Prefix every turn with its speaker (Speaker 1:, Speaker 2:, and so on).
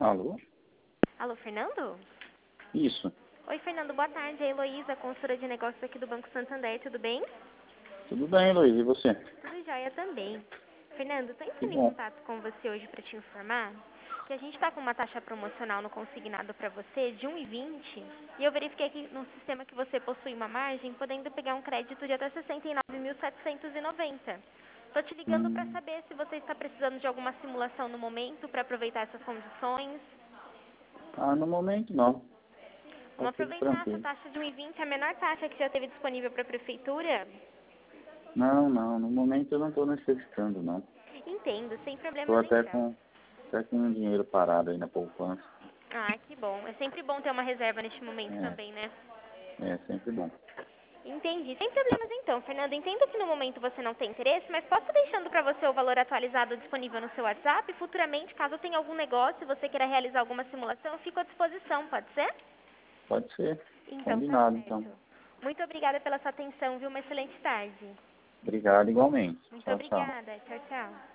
Speaker 1: Alô?
Speaker 2: Alô, Fernando?
Speaker 1: Isso.
Speaker 2: Oi, Fernando, boa tarde. É a Heloísa, consultora de negócios aqui do Banco Santander, tudo bem?
Speaker 1: Tudo bem, Luiz, e você?
Speaker 2: Tudo jóia também. Fernando, estou
Speaker 1: Que
Speaker 2: entrando em
Speaker 1: bom.
Speaker 2: contato com você hoje para te informar que a gente está com uma taxa promocional no consignado para você de 1,20 e eu verifiquei aqui no sistema que você possui uma margem, podendo pegar um crédito de até 69.790. Estou te ligando para
Speaker 1: Hum,
Speaker 2: saber se você está precisando de alguma simulação no momento para aproveitar essas condições.
Speaker 1: no momento não. Tá
Speaker 2: Vamos
Speaker 1: tudo
Speaker 2: aproveitar essa
Speaker 1: tranquilo.
Speaker 2: taxa de 1,20, a menor taxa que já teve disponível para a prefeitura.
Speaker 1: Não, no momento eu não estou necessitando, não.
Speaker 2: Entendo, sem
Speaker 1: Estou
Speaker 2: problemas
Speaker 1: até
Speaker 2: então.
Speaker 1: com um dinheiro parado aí na poupança.
Speaker 2: Ah, que bom. É sempre bom ter uma reserva neste momento
Speaker 1: É,
Speaker 2: também, né?
Speaker 1: é sempre bom.
Speaker 2: Entendi. Sem problemas então, Fernando. Entendo que no momento você não tem interesse, mas posso deixando para você o valor atualizado disponível no seu WhatsApp? Futuramente, caso tenha algum negócio e você queira realizar alguma simulação, eu fico à disposição, pode ser?
Speaker 1: Pode ser.
Speaker 2: Então, tá
Speaker 1: Combinado, então.
Speaker 2: certo. Muito obrigada pela sua atenção, viu? Uma excelente tarde.
Speaker 1: Obrigado igualmente.
Speaker 2: Muito
Speaker 1: Tchau, tchau.
Speaker 2: obrigada. Tchau, tchau.